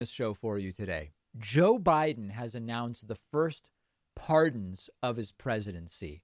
show for you today. Joe Biden has announced the first pardons of his presidency.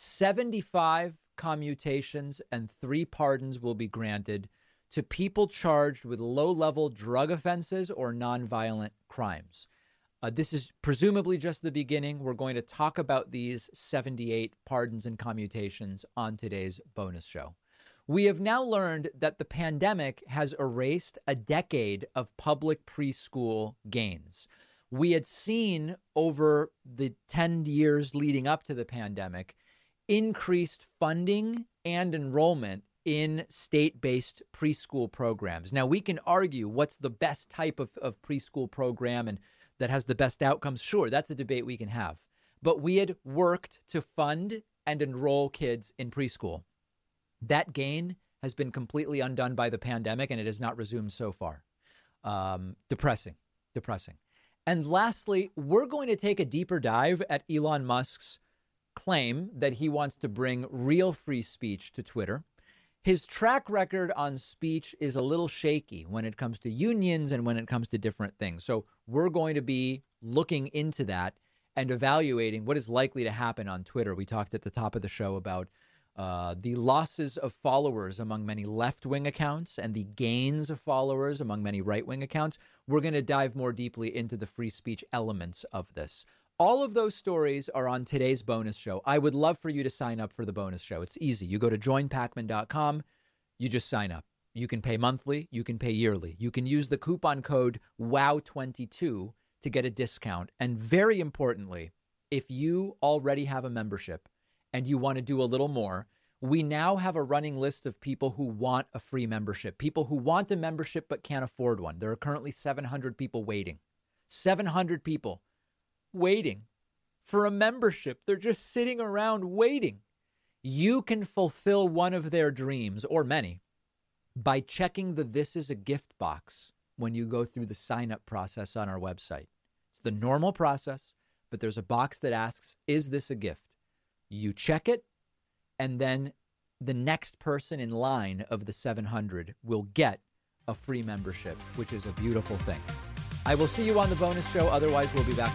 75 commutations and 3 pardons will be granted to people charged with low-level drug offenses or nonviolent crimes. This is presumably just the beginning. We're going to talk about these 78 pardons and commutations on today's bonus show. We have now learned that the pandemic has erased a decade of public preschool gains. We had seen over the 10 years leading up to the pandemic increased funding and enrollment in state-based preschool programs. Now, we can argue what's the best type of preschool program and that has the best outcomes. Sure, that's a debate we can have. But we had worked to fund and enroll kids in preschool. That gain has been completely undone by the pandemic, and it has not resumed so far. Depressing. And lastly, we're going to take a deeper dive at Elon Musk's claim that he wants to bring real free speech to Twitter. His track record on speech is a little shaky when it comes to unions and when it comes to different things. So we're going to be looking into that and evaluating what is likely to happen on Twitter. We talked at the top of the show about the losses of followers among many left-wing accounts and the gains of followers among many right-wing accounts. We're going to dive more deeply into the free speech elements of this. All of those stories are on today's bonus show. I would love for you to sign up for the bonus show. It's easy. You go to joinpacman.com. You just sign up. You can pay monthly. You can pay yearly. You can use the coupon code WOW22 to get a discount. And very importantly, if you already have a membership and you want to do a little more, we now have a running list of people who want a free membership, people who want a membership but can't afford one. There are currently 700 people waiting. 700 people waiting for a membership. They're just sitting around waiting. You can fulfill one of their dreams, or many, by checking the This Is a Gift box when you go through the sign-up process on our website. It's the normal process, but there's a box that asks, is this a gift? You check it, and then the next person in line of the 700 will get a free membership, which is a beautiful thing. I will see you on the bonus show. Otherwise, we'll be back.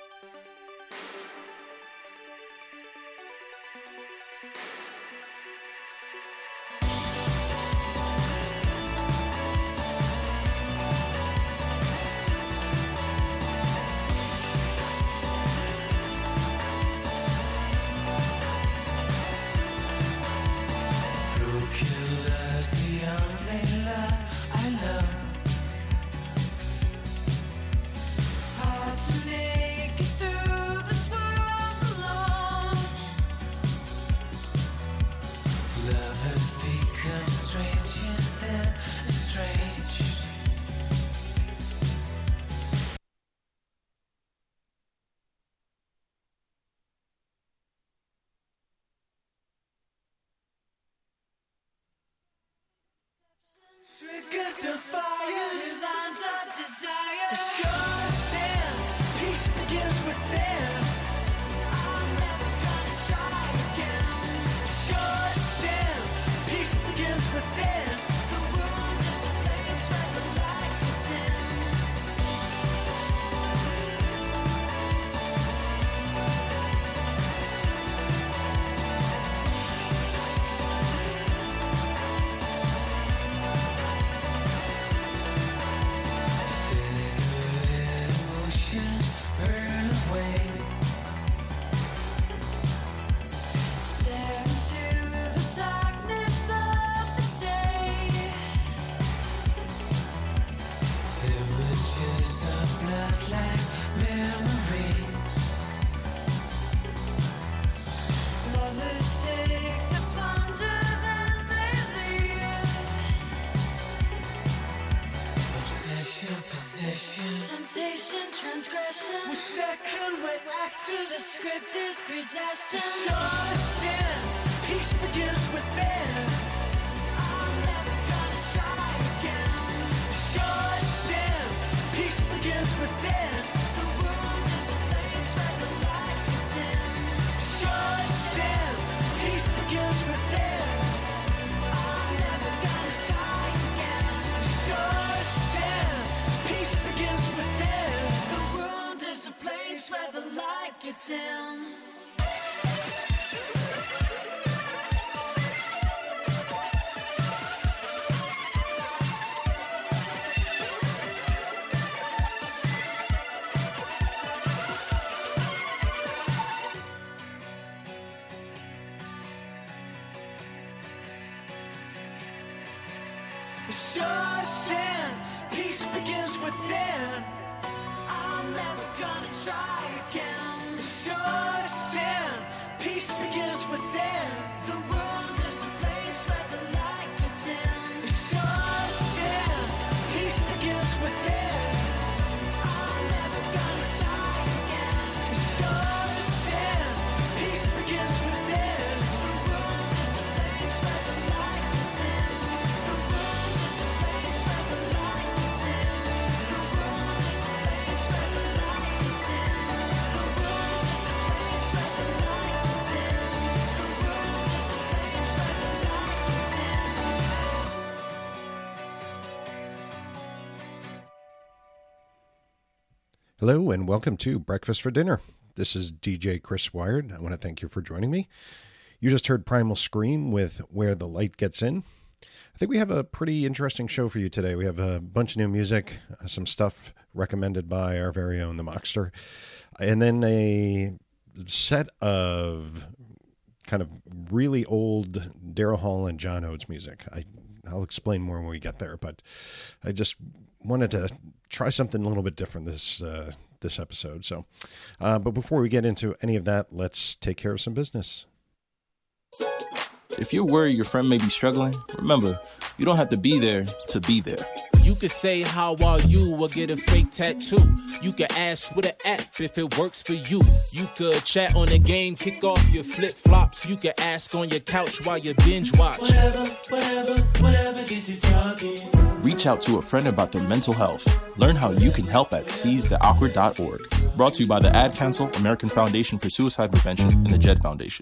Temptation, transgression. We're second, we're active. The script is predestined. Sure sin, peace begins within. I'm never gonna try again. Sure sin, peace begins within. The world is a place where the light gets in. Sure sin, peace begins within. I'm never gonna die again. Sure sin, peace begins within. light gets in. Sure sin, peace begins within. I'm never gonna try again. Sure sin, peace begins within. The world is a place where the light gets in. Sure sin, peace begins within. I'm never gonna try again. Sure sin, peace begins within. The world is a place where the light gets in. The world is a place where the light gets in. The world is a place where the light gets in. The world is a place where the light gets in. The world is a place where the light gets in. Hello and welcome to Breakfast for Dinner. This is DJ Chris Wired. I want to thank you for joining me. You just heard Primal Scream with Where the Light Gets In. I think we have a pretty interesting show for you today. We have a bunch of new music, some stuff recommended by our very own The Mockster, and then a set of kind of really old Daryl Hall and John Oates music. I'll explain more when we get there, but I just wanted to try something a little bit different this episode. So, but before we get into any of that, let's take care of some business. If you're worried your friend may be struggling, remember, you don't have to be there to be there. You could say, how are you, or get a fake tattoo. You could ask with an app if it works for you. You could chat on the game, kick off your flip-flops. You could ask on your couch while you binge watch. Whatever gets you talking. Reach out to a friend about their mental health. Learn how you can help at seizetheawkward.org. Brought to you by the Ad Council, American Foundation for Suicide Prevention, and the Jed Foundation.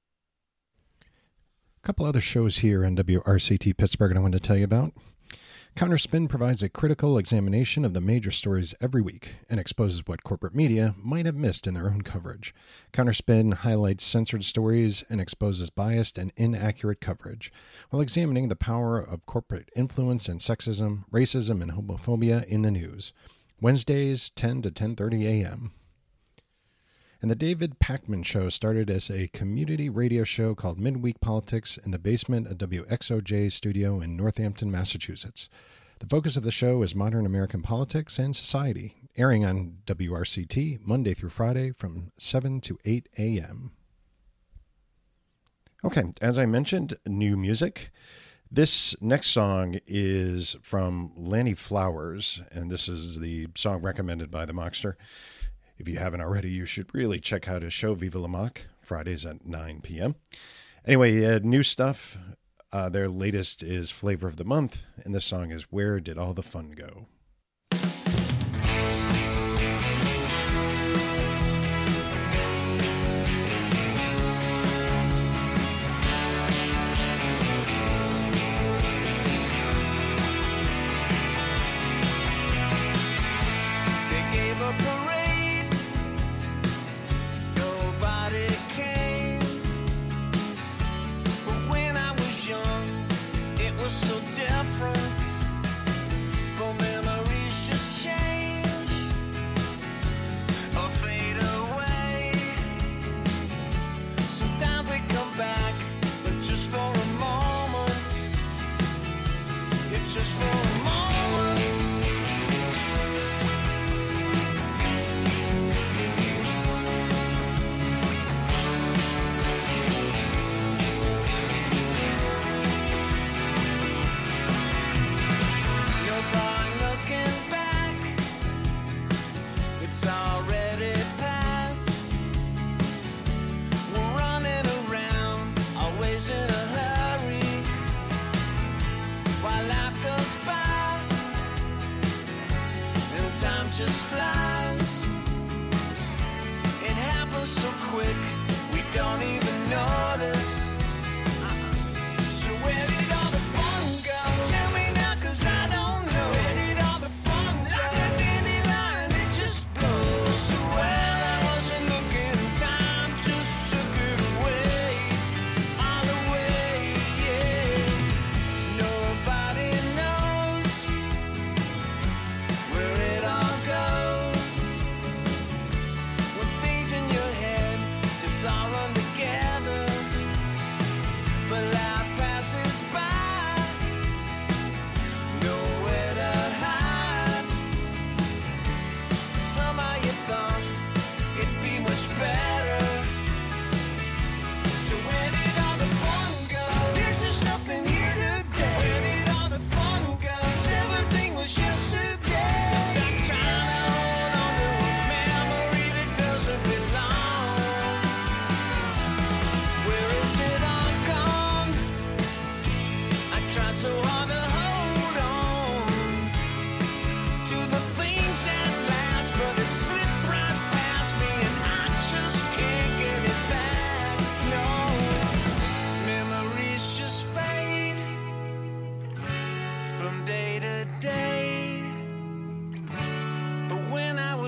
A couple other shows here on WRCT Pittsburgh I wanted to tell you about. Counterspin provides a critical examination of the major stories every week and exposes what corporate media might have missed in their own coverage. Counterspin highlights censored stories and exposes biased and inaccurate coverage, while examining the power of corporate influence and sexism, racism, and homophobia in the news. Wednesdays, 10 to 10:30 a.m. And the David Pakman Show started as a community radio show called Midweek Politics in the basement of WXOJ's studio in Northampton, Massachusetts. The focus of the show is modern American politics and society, airing on WRCT Monday through Friday from 7 to 8 a.m. Okay, as I mentioned, new music. This next song is from Lanny Flowers, and this is the song recommended by the Mockster. If you haven't already, you should really check out his show, Viva La Mock, Fridays at 9 p.m. Anyway, new stuff. Their latest is Flavor of the Month, and this song is Where Did All the Fun Go? They gave a parade. Nobody came. But when I was young, it was so different. For memories just change or fade away. Sometimes they come back, if just for a moment. If just for a moment. No point looking back, it's already past. We're running around, always in a hurry, while life goes by, and time just flies. It happens so quick, we don't even notice. So where did all the fun go? Tell me now, 'cause I don't know. Where did all the fun go? Like a dandelion, it just blows. So where I wasn't looking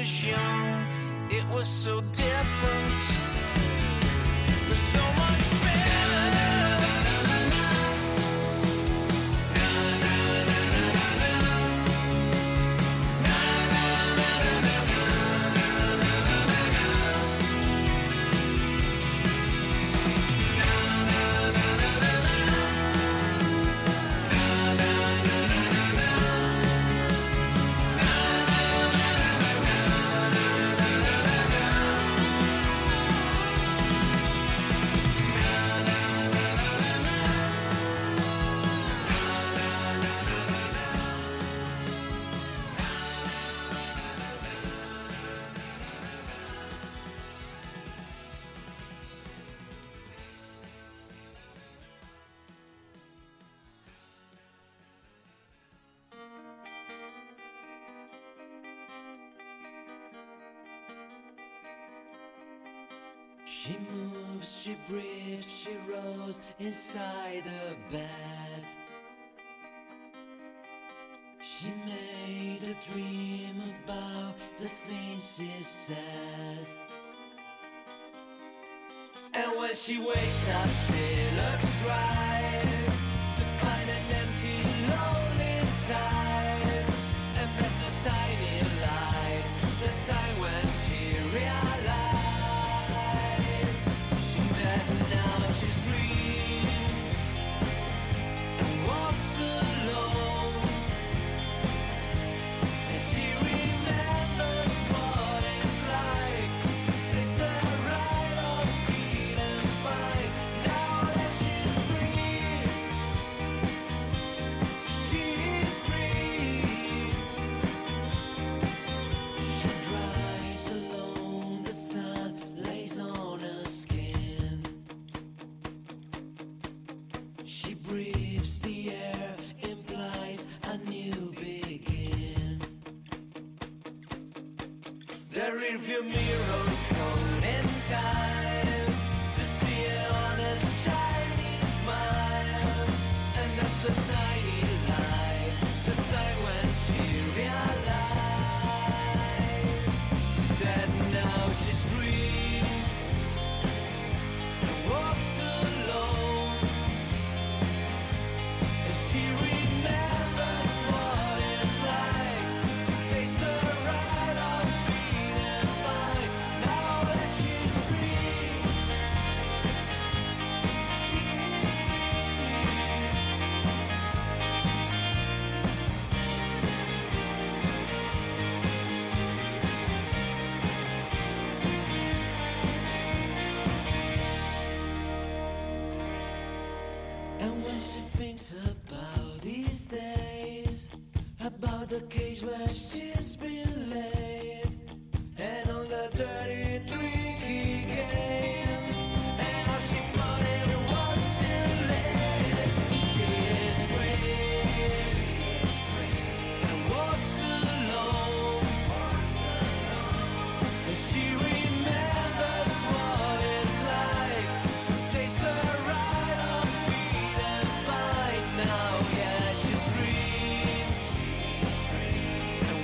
was young, it was so different. But so much better. She moves, she breathes, she rolls inside her bed. She made a dream about the things she said. And when she wakes up, she looks right to find an empty, lonely side. And that's the tiny lie, the time when she realized that now she's free and walks alone. And she remembers what it's like to taste the right of freedom fine. Now that she's free, she's free. She drives alone, the sun lays on her skin. She breathes the air, implies a new begin. The rearview mirror caught in time to see it on a shiny smile. And that's the tiny lie, the time when she realized that now she's free and walks alone. And she remembers what it's like to taste the right of freedom fine. Now that she's free, she's And when she thinks about these days, about the cage where she's been laid, and all the dirty tricky games, and how she thought it was too late, she is free and walks alone. And she remembers what it's like to taste the right of freedom fine. Now, yeah, she's free and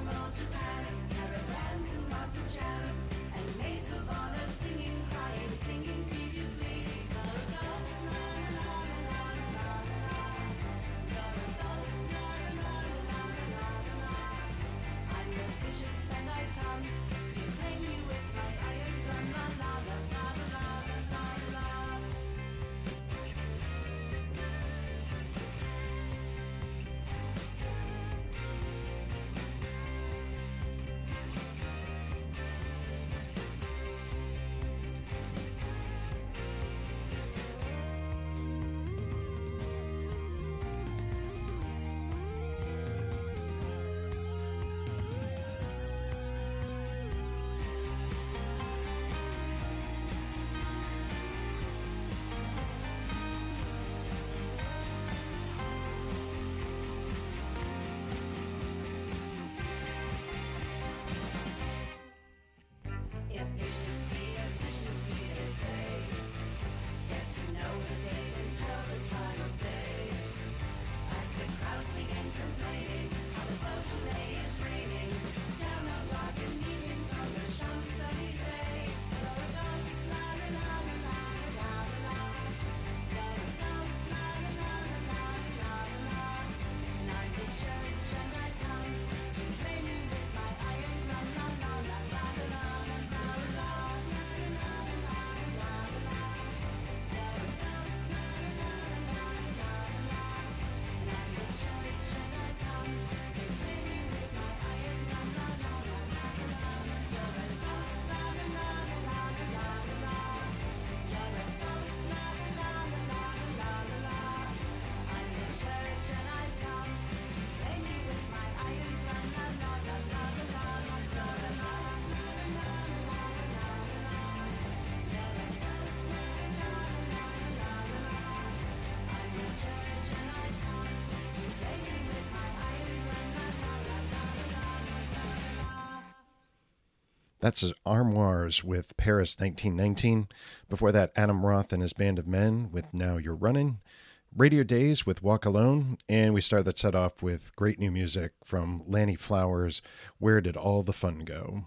That's Armoires with Paris 1919. Before that, Adam Roth and his Band of Men with Now You're Running. Radio Days with Walk Alone. And we start that set off with great new music from Lanny Flowers, Where Did All the Fun Go?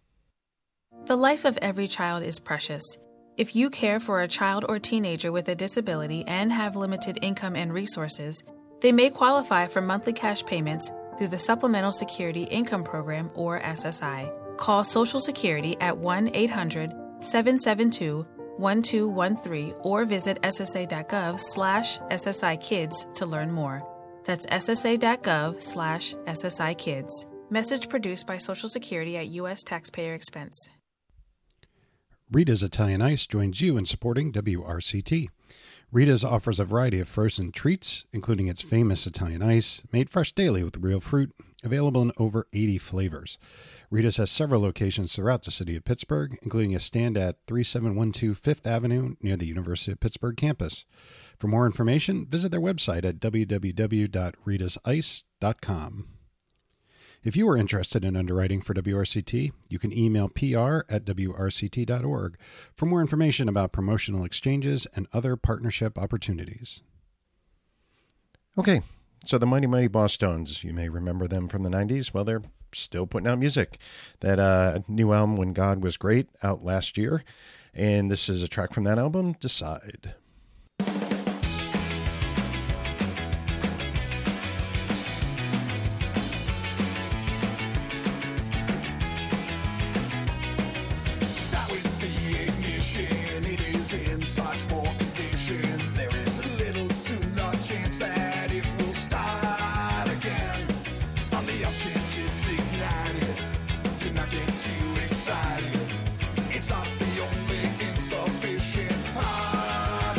The life of every child is precious. If you care for a child or teenager with a disability and have limited income and resources, they may qualify for monthly cash payments through the Supplemental Security Income Program, or SSI. Call Social Security at 1-800-772-1213 or visit ssa.gov/SSIkids to learn more. That's ssa.gov/SSIkids. Message produced by Social Security at U.S. taxpayer expense. Rita's Italian Ice joins you in supporting WRCT. Rita's offers a variety of frozen treats, including its famous Italian Ice, made fresh daily with real fruit, available in over 80 flavors. Rita's has several locations throughout the city of Pittsburgh, including a stand at 3712 Fifth Avenue near the University of Pittsburgh campus. For more information, visit their website at www.ritasice.com. If you are interested in underwriting for WRCT, you can email pr@wrct.org for more information about promotional exchanges and other partnership opportunities. Okay, so the Mighty Mighty Bosstones, you may remember them from the 90s. Well, they're still putting out music. That new album, When God Was Great, out last year. And this is a track from that album, Decide. It's not the only insufficient part.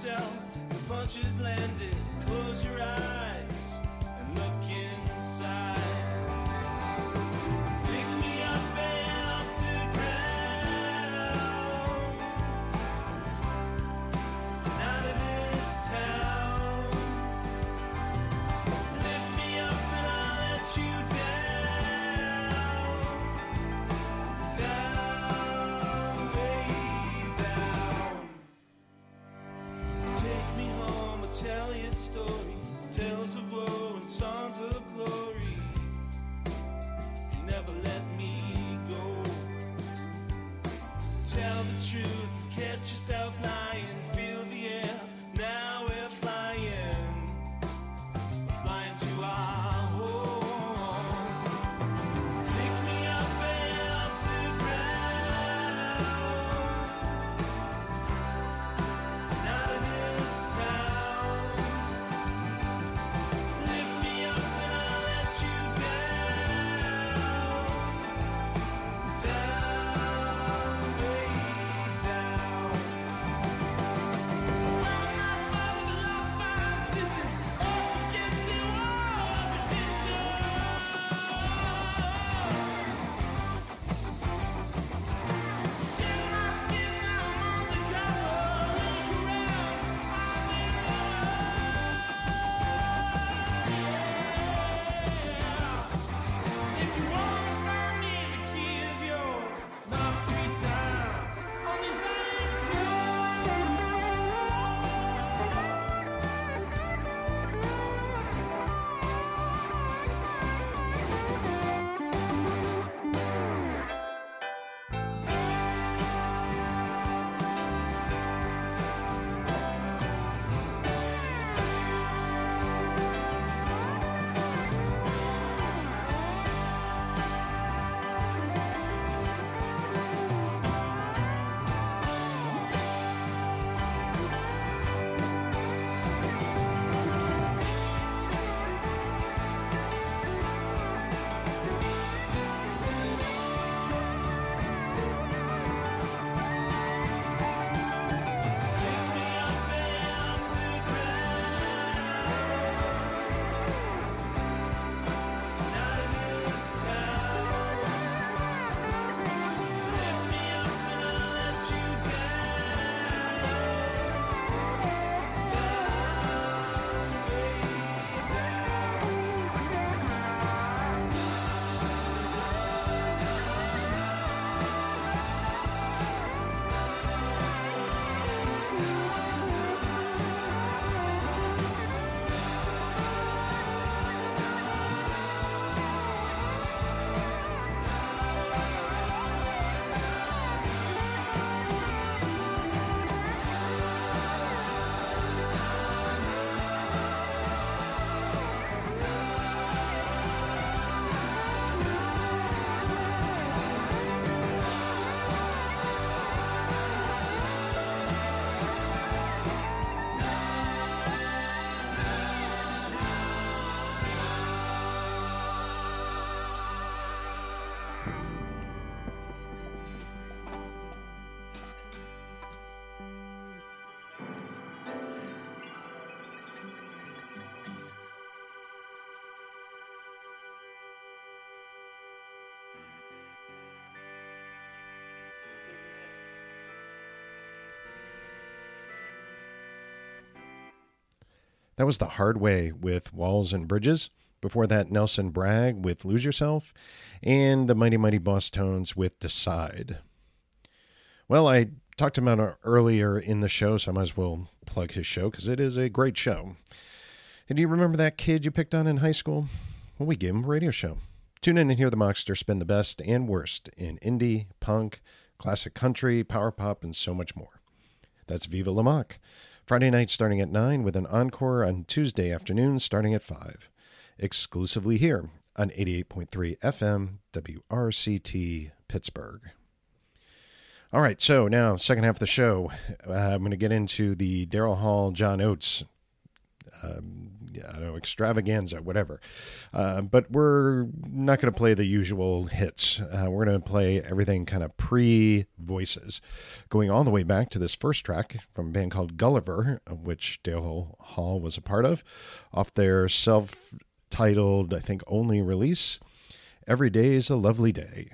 yourself, the punches landed. Close your eyes and look inside. Pick me up and off the ground, and out of this town. Lift me up and I'll let you down, way down. Take me home and tell you stories, tales of woe and songs of glory. You never let me go. Tell the truth, catch yourself lying, feel the air, now we're flying to our home. Pick me up and off the ground, and out of this town. Lift me up and I'll let you down, way down. If you wanna find me, the key is yours. Knock 3 times on this iron That was The Hard Way with Walls and Bridges. Before that, Nelson Bragg with Lose Yourself, and the Mighty Mighty Boss Tones with Decide. Well, I talked about it earlier in the show, so I might as well plug his show because it is a great show. And do you remember that kid you picked on in high school? Well, we gave him a radio show. Tune in and hear the Mockster spin the best and worst in indie, punk, classic country, power pop, and so much more. That's Viva La Mock. Friday night starting at 9 with an encore on Tuesday afternoon starting at 5. Exclusively here on 88.3 FM WRCT Pittsburgh. All right, so now second half of the show, I'm going to get into the Daryl Hall, John Oates I don't know, extravaganza, whatever. But we're not going to play the usual hits. We're going to play everything kind of pre-Voices, going all the way back to this first track from a band called Gulliver, of which Dale Hall was a part of, off their self-titled, I think, only release, Every Day's a Lovely Day.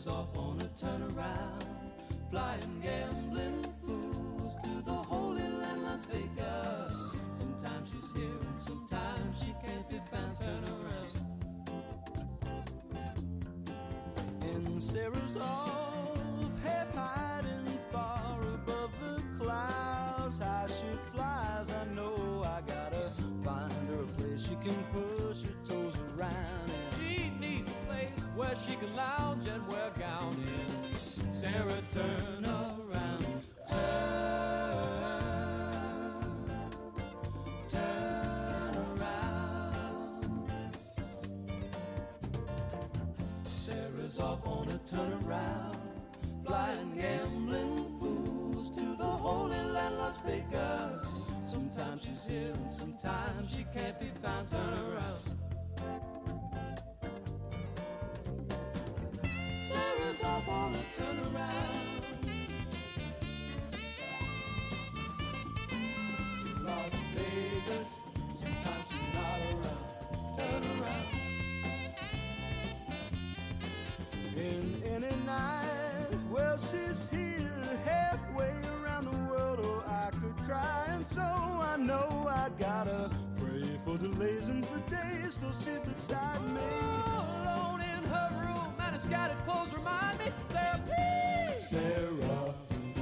Sarah's off on a turnaround, flying gambling fools to the Holy Land, Las Vegas. Sometimes she's here and sometimes she can't be found. Turn around. And Sarah's off, half hiding far above the clouds. How she flies, I know I gotta find her a place she can push her toes around. And she needs a place where she can lounge and wear a gown. And Sarah, turn around, turn around. Sarah's off on a turnaround, flying gambling fools to the Holy Land, Las Vegas. Sometimes she's here and sometimes she can't be found. Turn around. Sarah's off on a turnaround. Las Vegas, sometimes she's not around. Turn around. In any night, well, she's here halfway around the world. Oh, I could cry, and so I know I gotta pray for delays and for days till she's beside me. Oh, alone in her room, and her scattered clothes remind me. Sarah, please, Sarah.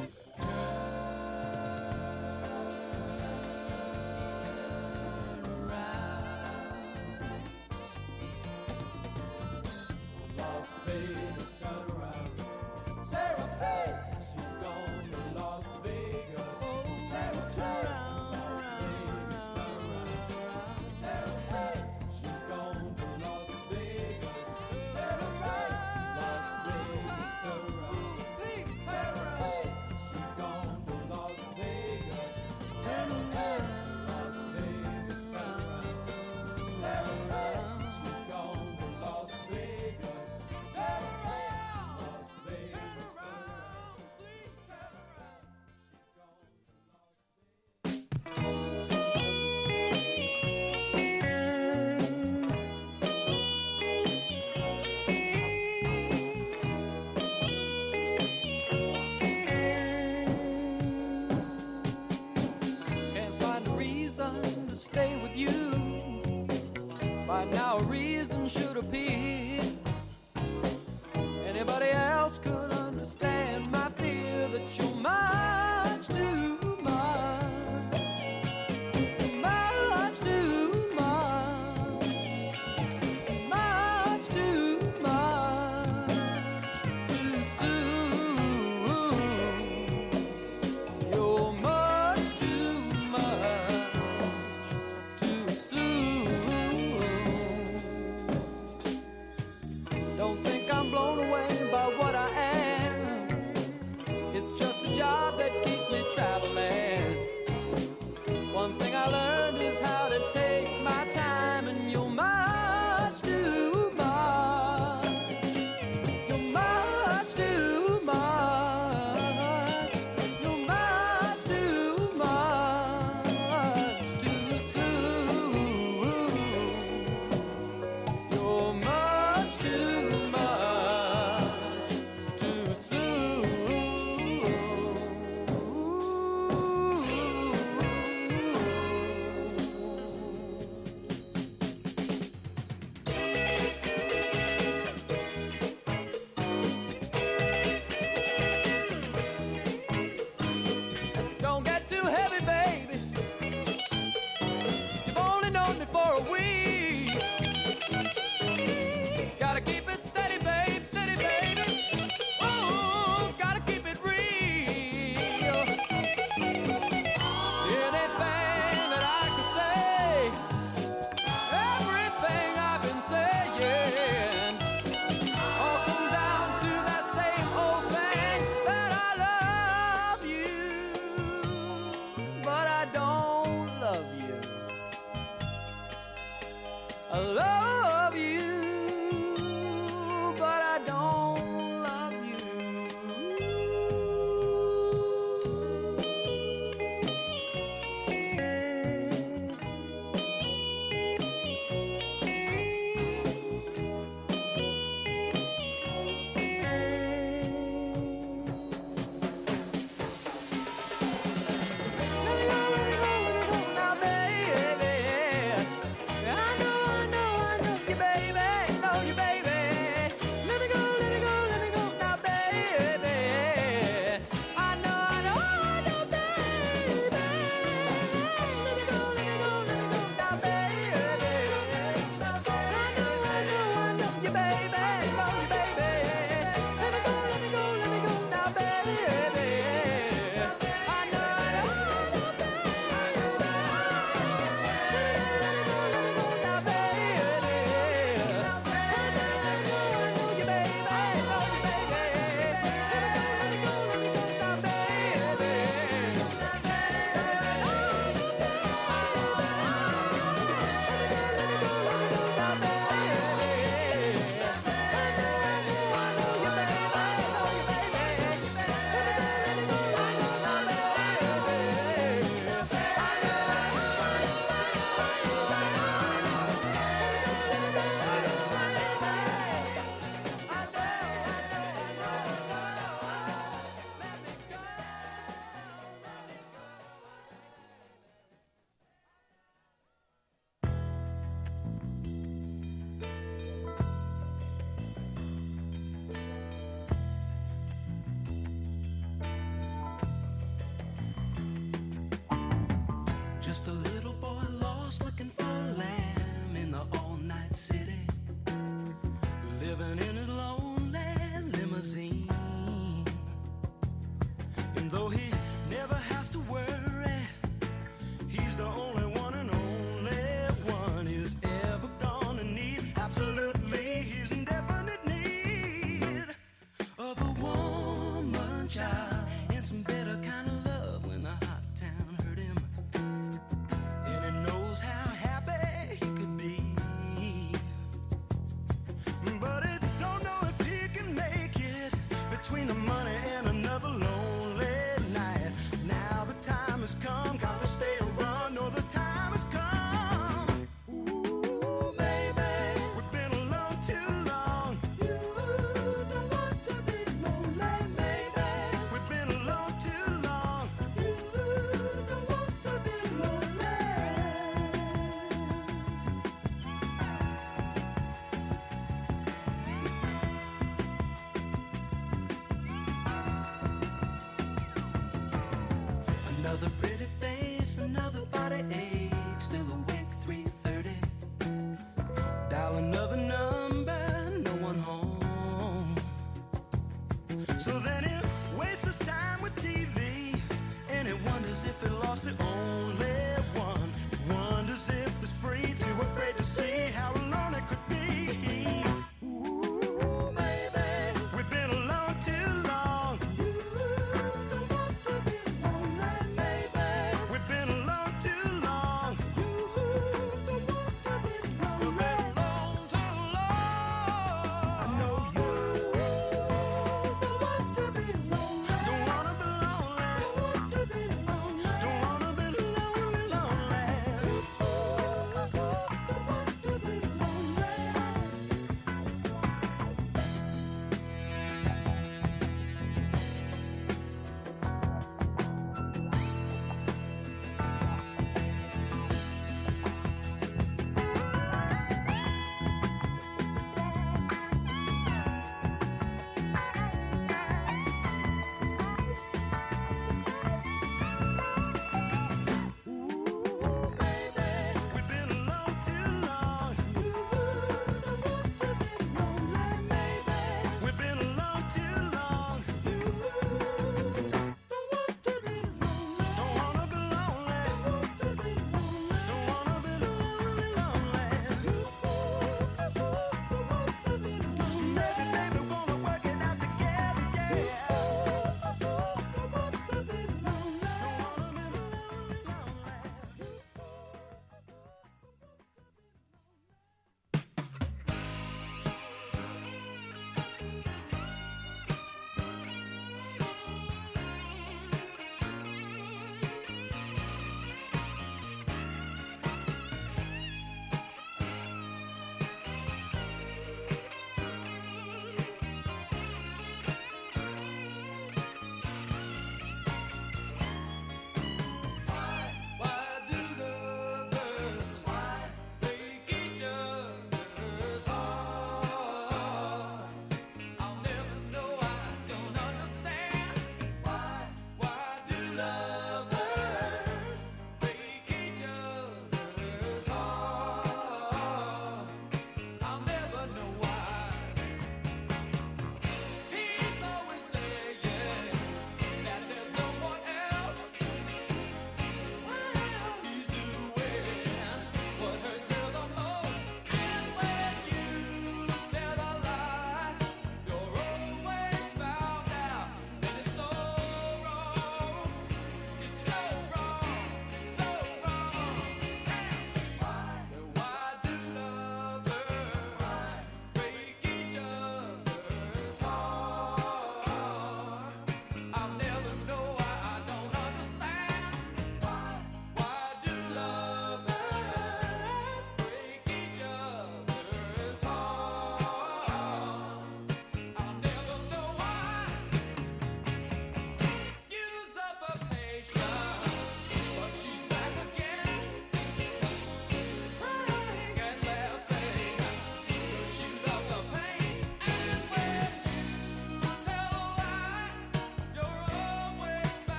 Las Vegas, turn around. Sarah, hey, she's gone to Las Vegas. Oh, Sarah, turn around. Sarah, hey, she's gone to Las Vegas. Sarah, hey, Las Vegas, turn around. Please, Sarah, hey, she's gone to Las Vegas. Turn around. Las Vegas, turn around. Sarah, hey, she's gone to Las Vegas. Can't find a reason to stay with you. By now a reason should appear. Anybody else could understand my fear that you're much too much, much too much, much too much too soon. You're much too soon. Don't think I'm blown away by what I am. It's just a job that keeps me traveling. One thing I learned is how to take my time, and you're much too much. You're much too much. You're much too much too soon. You're much too much too soon. Don't get too heavy, baby. You've only known me for a week. Gotta keep it steady, babe, steady, baby. Oh, gotta keep it real. Anything that I could say, everything I've been saying, all come down to that same old thing, that I love you, but I don't love you. I love you, but I don't love you.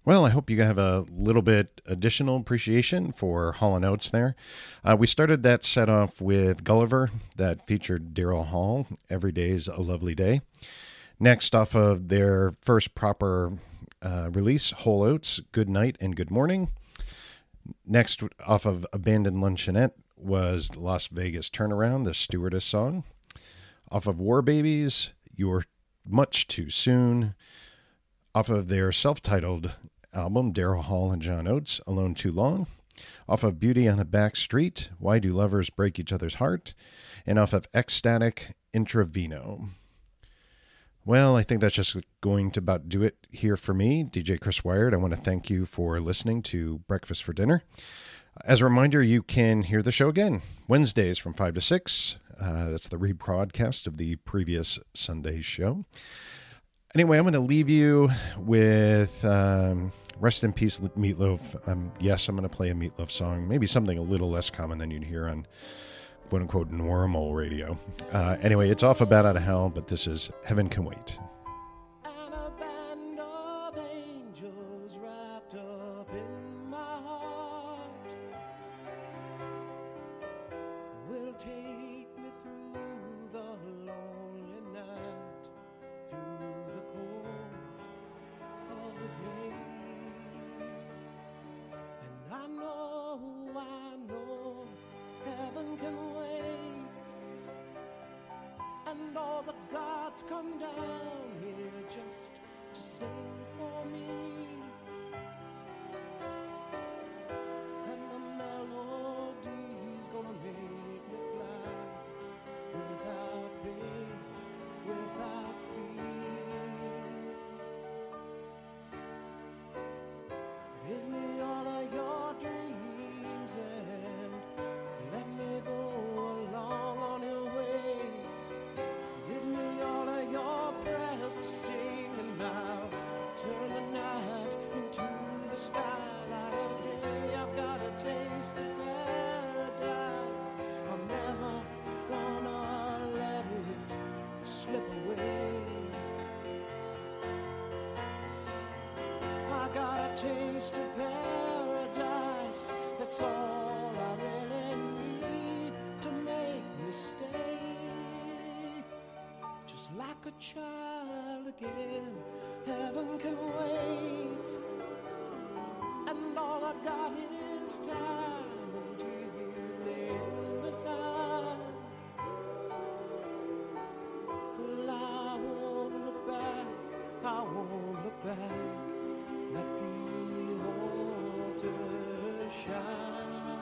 Well, I hope you have a little bit additional appreciation for Hall & Oates there. We started that set off with Gulliver that featured Daryl Hall, Every Day's a Lovely Day. Next, off of their first proper release, Whole Oats, Good Night and Good Morning. Next, off of Abandoned Luncheonette, was Las Vegas Turnaround, the Stewardess song. Off of War Babies, You're Much Too Soon. Off of their self-titled album, Daryl Hall and John Oates, Alone Too Long. Off of Beauty on a Back Street, Why Do Lovers Break Each Other's Heart? And off of Ecstatic, Intraveno. Well, I think that's just going to about do it here for me, DJ Chris Wired. I want to thank you for listening to Breakfast for Dinner. As a reminder, you can hear the show again Wednesdays from 5 to 6. That's the rebroadcast of the previous Sunday's show. Anyway, I'm going to leave you with Rest in Peace, Meatloaf. Yes, I'm going to play a Meatloaf song, maybe something a little less common than you'd hear on quote-unquote normal radio. Anyway, it's off of Bat Out of Hell, but this is Heaven Can Wait. And a band of angels wrapped up in my heart will take me through the lonely night, through the cold of the day. And I know heaven can wait, and all the gods come down here just to sing for me, and the melody's gonna make me fly without pain, without fear. Give me all of your dreams and let me go along on your way. Give me all of your prayers to sing, and I'll turn the night into the skylight of day. I've got a taste of paradise. I'm never gonna let it slip away. I got a taste of paradise. That's all I really need to make me stay. Just like a child again, heaven can wait, and all I got is time until the end of time. Well, I won't look back, I won't look back. Let the altar shine.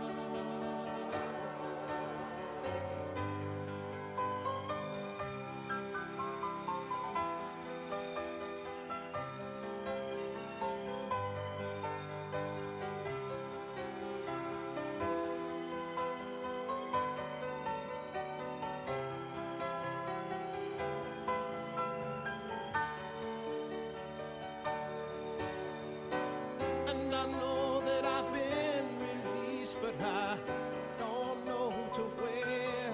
And I know that I've been released, but I don't know to where.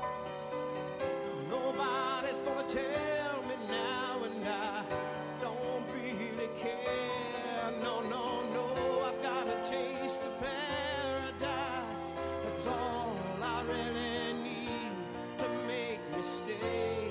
Nobody's gonna tell me now, and I don't really care. No, no, no, I've got a taste of paradise. That's all I really need to make me stay.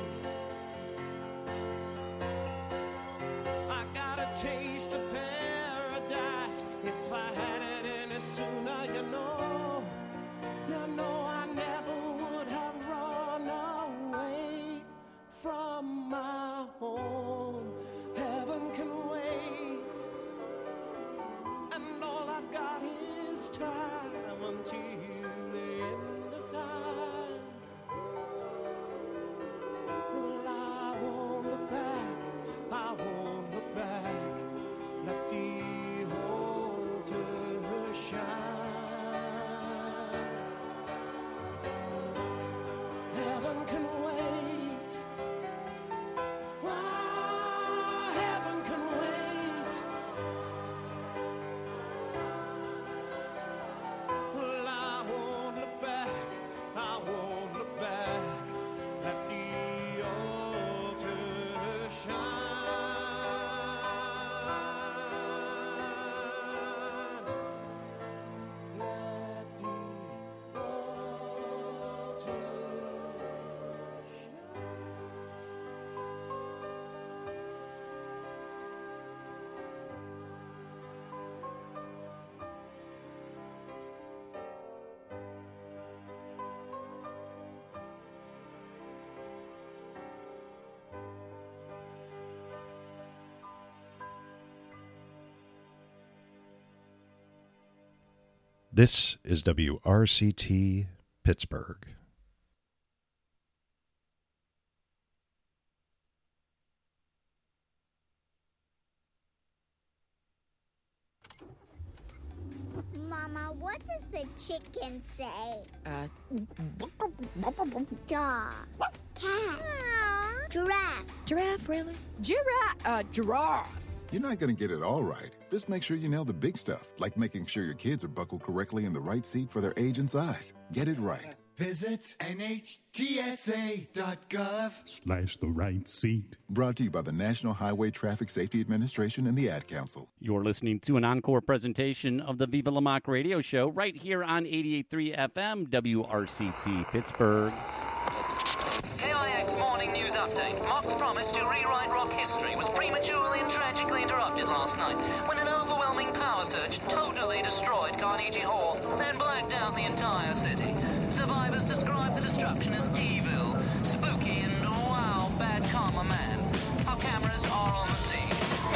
I got a taste of paradise. If I had it any sooner, you know, I never would have run away from my home. Heaven can wait, and all I got is time until the end of time. Well, I won't look back, I won't look back. This is WRCT Pittsburgh. Mama, what does the chicken say? Dog. Cat. Giraffe. Giraffe, really? Giraffe. You're not going to get it all right. Just make sure you nail the big stuff, like making sure your kids are buckled correctly in the right seat for their age and size. Get it right. Visit NHTSA.gov/the right seat. Brought to you by the National Highway Traffic Safety Administration and the Ad Council. You're listening to an encore presentation of the Viva La Mock radio show right here on 88.3 FM WRCT Pittsburgh. KIX Morning News Update. Mock's promise to rewrite rock history was prematurely and tragically interrupted last night when an overwhelming power surge totally destroyed Carnegie Hall, then blacked out the entire city. Survivors describe the destruction as evil, spooky, and wow, bad karma man. Our cameras are on the scene.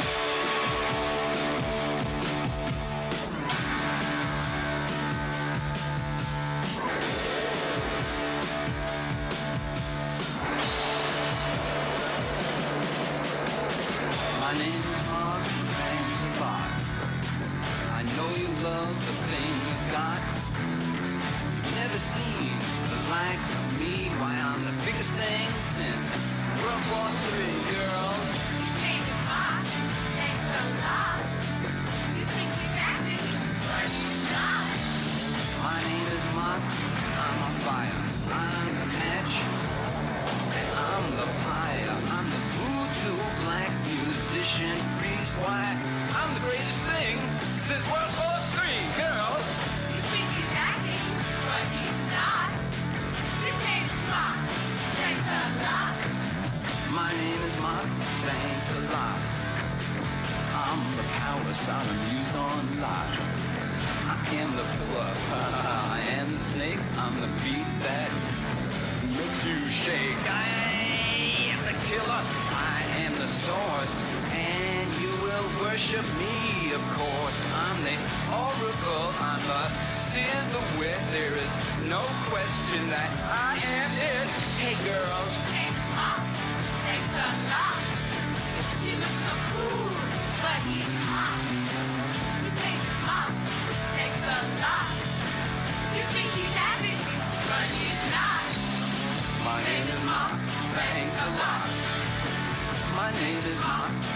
My name is Mark, thanks a lot. I know you love the thing you got. You've never seen the likes of me. Why, I'm the biggest thing since World War III, girls. Your name is Mark, thanks a lot. You think he's acting, but he's not. My name is Mark, I'm a fire. I'm the match, and I'm the pyre. I'm the voodoo black musician priest. Why, I'm the greatest thing since World War III, girls. You think he's acting, but he's not. His name is Mark, thanks a lot. My name is Mark, thanks a lot. I'm the power Sodom used on Lot. I am the pillar, I am the snake. I'm the beat that makes you shake. I am the killer, I am the source, and you will worship me, of course. I'm the oracle, I'm the silhouette. There is no question that I am it. Hey girls, his name is Mark, thanks a lot. He looks so cool, but he's hot. His name is Mark, thanks a lot. You think he's acting, but he's not. My name is Mark, thanks a lot. My name is Mark,